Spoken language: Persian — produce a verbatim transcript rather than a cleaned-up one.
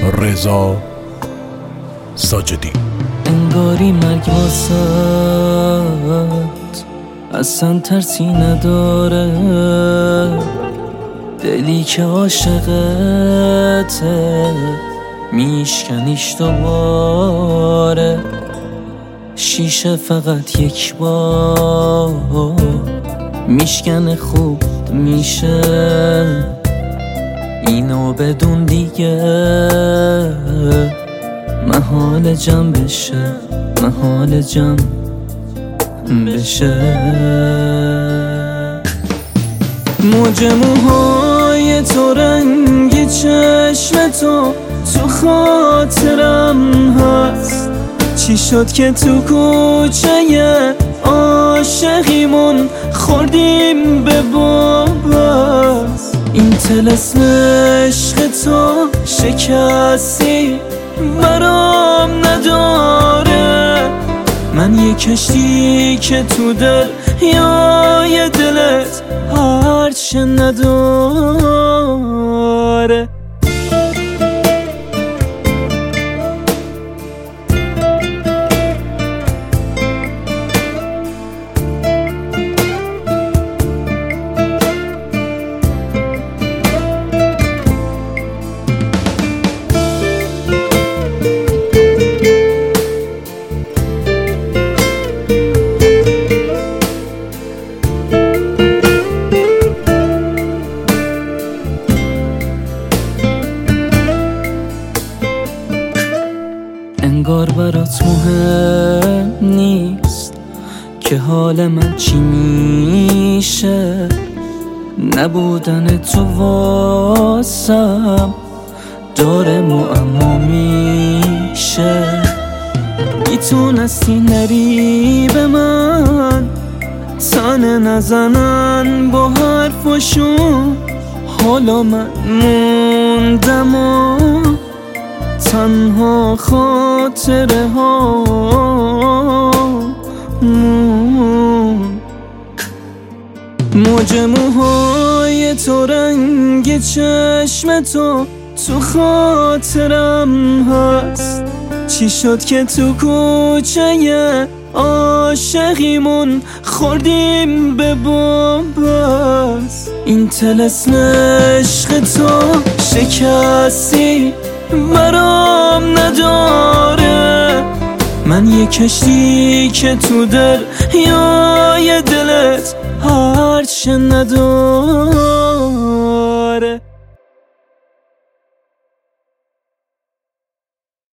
رضا ساجدی. انگاری مرگ واسد اصلا ترسی نداره، دلی که عاشقته میشکنیش دوباره. شیشه فقط یک بار میشکنه، خوب میشه اینو بدون دیگه محال جمع بشه، محال جمع بشه. موج موهای تو، رنگ چشم تو تو خاطرم هست. چی شد که تو کوچه عاشقیمون خوردیم به بومبست؟ این طلسم عشق تو شکستی برام نداره. من یه کشتی که تو دریای دلت هرچه نداره. انگار برات مهم نیست که حال من چی میشه. نبودن تو واسم داره معما میشه. میتونستی نری به من تنه نزنن با حرفشون. حالا من موندم و تنها خاطره ها موج موهای تو، رنگ چشم تو تو خاطرم هست. چی شد که تو کوچه عاشقیمون خوردیم به بومبست؟ این طلسم عشق تو شکستی برام نداره. من یه کشتی که تو دریای دلت هرچه نداره.